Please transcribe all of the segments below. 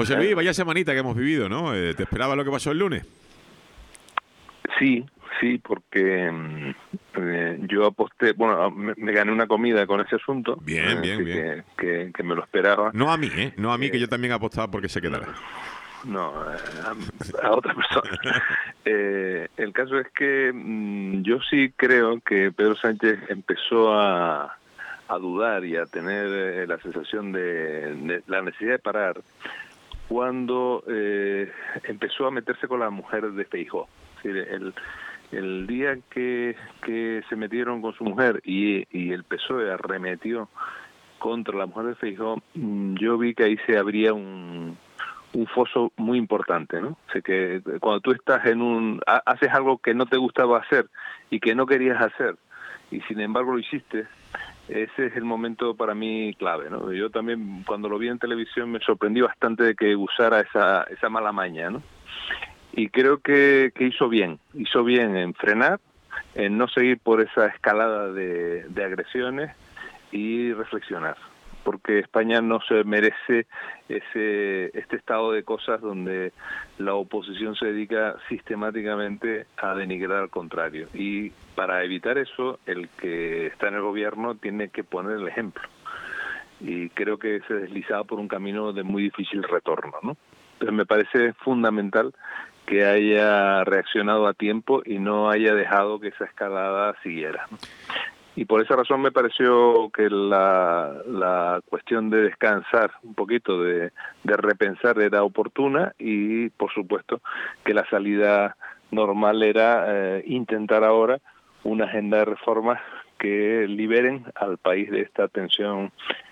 José Luis, vaya semanita que hemos vivido, ¿no? ¿Te esperaba lo que pasó el lunes? Sí, porque yo aposté, bueno, me gané una comida con ese asunto, Bien, así bien. que me lo esperaba. No a mí, ¿eh? No a mí, que yo también apostaba porque se quedara. No, a otra persona. El caso es que yo sí creo que Pedro Sánchez empezó a dudar y a tener la sensación de la necesidad de parar cuando empezó a meterse con la mujer de Feijóo. Es decir, el día que se metieron con su mujer y el PSOE arremetió contra la mujer de Feijóo, yo vi que ahí se abría un foso muy importante, ¿no? O sea, que cuando tú estás haces algo que no te gustaba hacer y que no querías hacer, y sin embargo lo hiciste, ese es el momento para mí clave, ¿no? Yo también, cuando lo vi en televisión, me sorprendí bastante de que usara esa mala maña, ¿no? Y creo que hizo bien en frenar, en no seguir por esa escalada de agresiones y reflexionar, porque España no se merece este estado de cosas donde la oposición se dedica sistemáticamente a denigrar al contrario. Y para evitar eso, el que está en el gobierno tiene que poner el ejemplo. Y creo que se deslizaba por un camino de muy difícil retorno, ¿no? Entonces me parece fundamental que haya reaccionado a tiempo y no haya dejado que esa escalada siguiera, ¿no? Y por esa razón me pareció que la cuestión de descansar un poquito, de repensar, era oportuna, y por supuesto que la salida normal era intentar ahora una agenda de reformas que liberen al país de esta tensión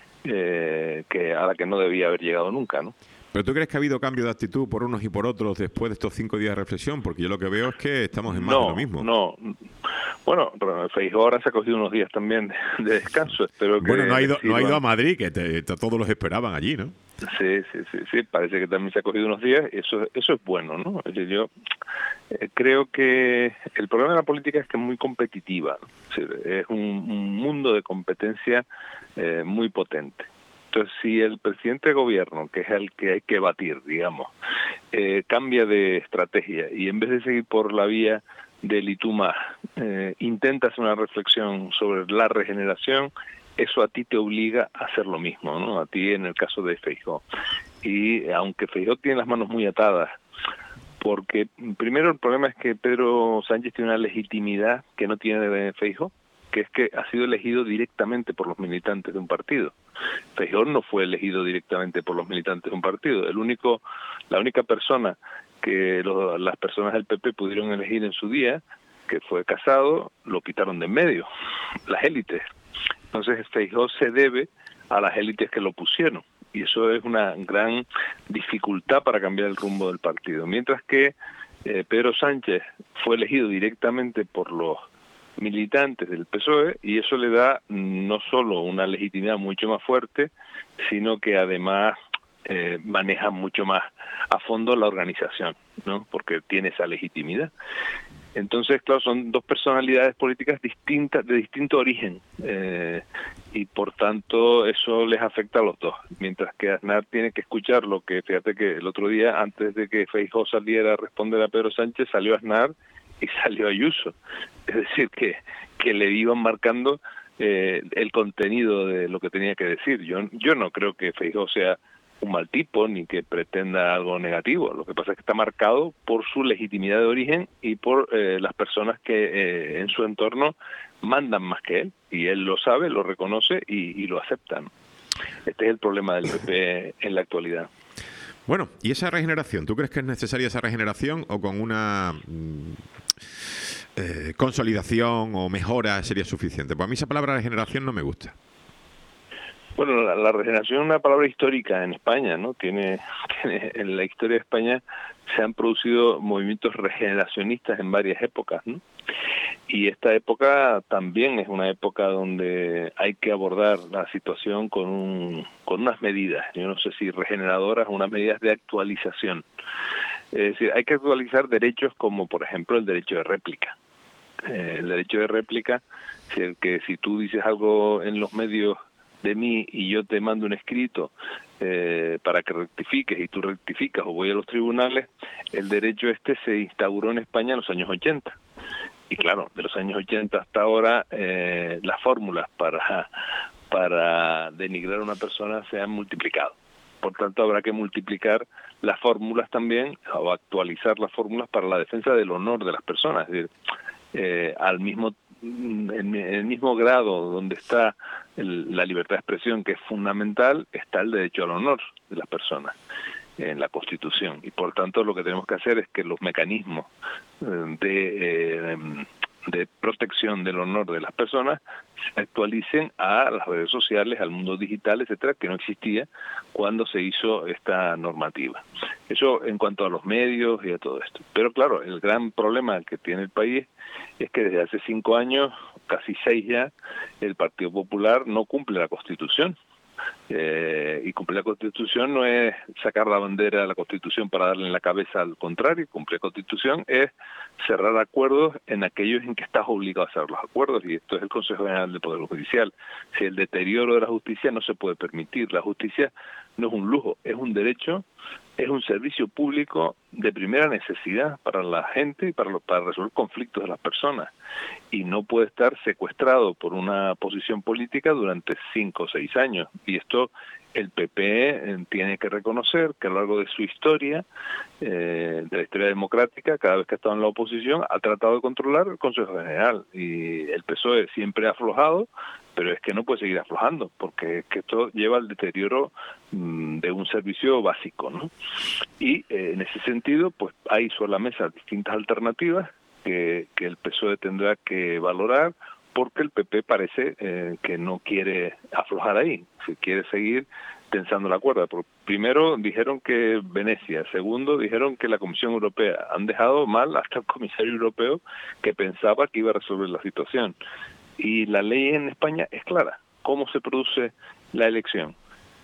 a la que no debía haber llegado nunca, ¿no? ¿Pero tú crees que ha habido cambio de actitud por unos y por otros después de estos 5 días de reflexión? Porque yo lo que veo es que estamos en más de lo mismo. No. Bueno, Feijóo ahora se ha cogido unos días también de descanso. Espero que bueno, no ha ido a Madrid, que todos los esperaban allí, ¿no? Sí, parece que también se ha cogido unos días. Eso es bueno, ¿no? Es decir, yo creo que el problema de la política es que es muy competitiva, ¿no? Es decir, es un mundo de competencia muy potente. Entonces, si el presidente de gobierno, que es el que hay que batir, digamos, cambia de estrategia y en vez de seguir por la vía del y tú más, intenta hacer una reflexión sobre la regeneración, eso a ti te obliga a hacer lo mismo, ¿no? A ti, en el caso de Feijóo. Y aunque Feijóo tiene las manos muy atadas, porque primero el problema es que Pedro Sánchez tiene una legitimidad que no tiene Feijóo, que es que ha sido elegido directamente por los militantes de un partido. Feijóo no fue elegido directamente por los militantes de un partido. La única persona que las personas del PP pudieron elegir en su día, que fue Casado, lo quitaron de en medio, las élites. Entonces Feijóo se debe a las élites que lo pusieron, y eso es una gran dificultad para cambiar el rumbo del partido. Mientras que Pedro Sánchez fue elegido directamente por los militantes del PSOE, y eso le da no solo una legitimidad mucho más fuerte, sino que además maneja mucho más a fondo la organización, ¿no? Porque tiene esa legitimidad. Entonces, claro, son dos personalidades políticas distintas, de distinto origen, y por tanto eso les afecta a los dos. Mientras que Aznar tiene que escuchar lo que, fíjate que el otro día, antes de que Feijóo saliera a responder a Pedro Sánchez, salió Aznar y salió Ayuso. Es decir, que le iban marcando el contenido de lo que tenía que decir. Yo no creo que Feijóo sea un mal tipo ni que pretenda algo negativo. Lo que pasa es que está marcado por su legitimidad de origen y por las personas que en su entorno mandan más que él, y él lo sabe, lo reconoce y lo acepta, ¿no? Este es el problema del PP en la actualidad. Bueno, ¿y esa regeneración? ¿Tú crees que es necesaria esa regeneración, o con una consolidación o mejora sería suficiente? Pues a mí esa palabra regeneración no me gusta. Bueno, la regeneración es una palabra histórica en España, ¿no? En la historia de España se han producido movimientos regeneracionistas en varias épocas, ¿no? Y esta época también es una época donde hay que abordar la situación con unas medidas, yo no sé si regeneradoras, unas medidas de actualización. Es decir, hay que actualizar derechos como, por ejemplo, el derecho de réplica. El derecho de réplica, que si tú dices algo en los medios de mí y yo te mando un escrito para que rectifiques y tú rectificas o voy a los tribunales, el derecho se instauró en España en los años 80. Y claro, de los años 80 hasta ahora, las fórmulas para denigrar a una persona se han multiplicado. Por tanto, habrá que multiplicar las fórmulas también, o actualizar las fórmulas para la defensa del honor de las personas. Es decir, en el mismo grado donde está la libertad de expresión, que es fundamental, está el derecho al honor de las personas en la Constitución. Y por tanto, lo que tenemos que hacer es que los mecanismos de protección del honor de las personas se actualicen a las redes sociales, al mundo digital, etcétera, que no existía cuando se hizo esta normativa. Eso en cuanto a los medios y a todo esto. Pero claro, el gran problema que tiene el país es que desde hace 5 años, casi 6 ya, el Partido Popular no cumple la Constitución. Y cumplir la Constitución no es sacar la bandera de la Constitución para darle en la cabeza al contrario. Cumplir la Constitución es cerrar acuerdos en aquellos en que estás obligado a hacer los acuerdos, y esto es el Consejo General del Poder Judicial. Si el deterioro de la justicia no se puede permitir. La justicia no es un lujo, es un derecho, es un servicio público de primera necesidad para la gente y para resolver conflictos de las personas, y no puede estar secuestrado por una posición política durante 5 o 6 años. Y esto el PP tiene que reconocer que a lo largo de su historia, de la historia democrática, cada vez que ha estado en la oposición, ha tratado de controlar el Consejo General, y el PSOE siempre ha aflojado, pero es que no puede seguir aflojando, porque es que esto lleva al deterioro de un servicio básico, ¿no? Y en ese sentido, pues hay sobre la mesa distintas alternativas que el PSOE tendrá que valorar, porque el PP parece que no quiere aflojar ahí, se quiere seguir tensando la cuerda. Primero dijeron que Venecia, segundo dijeron que la Comisión Europea, han dejado mal hasta el comisario europeo que pensaba que iba a resolver la situación. Y la ley en España es clara. ¿Cómo se produce la elección?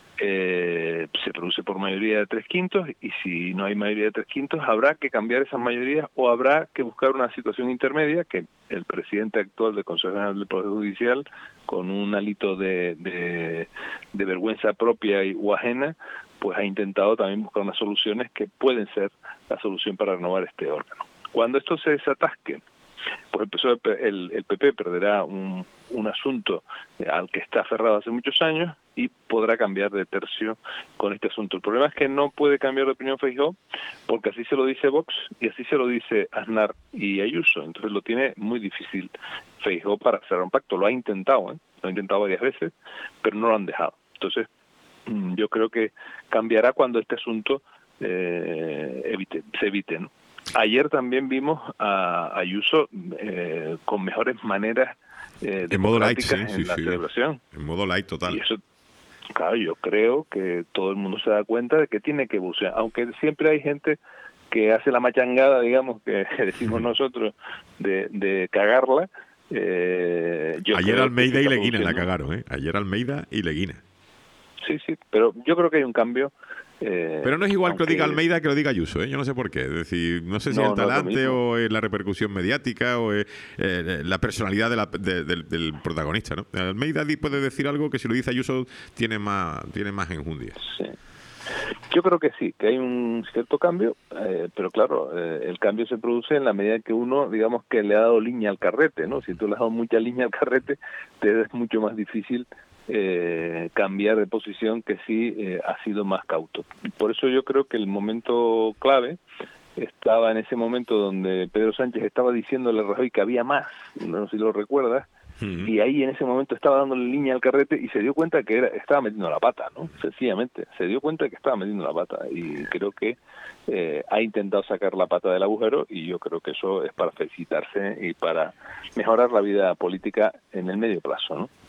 Se produce por mayoría de 3/5, y si no hay mayoría de 3/5 habrá que cambiar esas mayorías, o habrá que buscar una situación intermedia que el presidente actual del Consejo General del Poder Judicial, con un hálito de vergüenza propia o ajena, pues ha intentado también buscar unas soluciones que pueden ser la solución para renovar este órgano. Cuando esto se desatasque, pues el PP perderá un asunto al que está aferrado hace muchos años y podrá cambiar de tercio con este asunto. El problema es que no puede cambiar de opinión Feijóo, porque así se lo dice Vox y así se lo dice Aznar y Ayuso. Entonces lo tiene muy difícil Feijóo para cerrar un pacto. Lo ha intentado, lo ha intentado varias veces, pero no lo han dejado. Entonces yo creo que cambiará cuando este asunto se evite, ¿no? Ayer también vimos a Ayuso con mejores maneras en modo light, la celebración. En modo light total. Y eso, claro, yo creo que todo el mundo se da cuenta de que tiene que evolucionar, aunque siempre hay gente que hace la machangada, digamos, que decimos nosotros, de cagarla. Ayer Almeida y Leguina la cagaron, ¿eh? Ayer Almeida y Leguina. Sí, pero yo creo que hay un cambio. Pero no es igual que lo diga Almeida que lo diga Ayuso, ¿eh? Yo no sé por qué. Es decir, no sé si es el talante o es la repercusión mediática o es la personalidad del protagonista, ¿no? Almeida puede decir algo que si lo dice Ayuso tiene más enjundia. Sí. Yo creo que sí, que hay un cierto cambio, pero claro, el cambio se produce en la medida en que uno, digamos, que le ha dado línea al carrete, ¿no? Si tú le has dado mucha línea al carrete, te es mucho más difícil cambiar de posición que si ha sido más cauto. Por eso yo creo que el momento clave estaba en ese momento donde Pedro Sánchez estaba diciéndole a Rajoy que había más, no sé si lo recuerdas, y ahí en ese momento estaba dándole línea al carrete y se dio cuenta que estaba metiendo la pata, ¿no? Sencillamente, se dio cuenta que estaba metiendo la pata, y creo que ha intentado sacar la pata del agujero, y yo creo que eso es para felicitarse y para mejorar la vida política en el medio plazo, ¿no?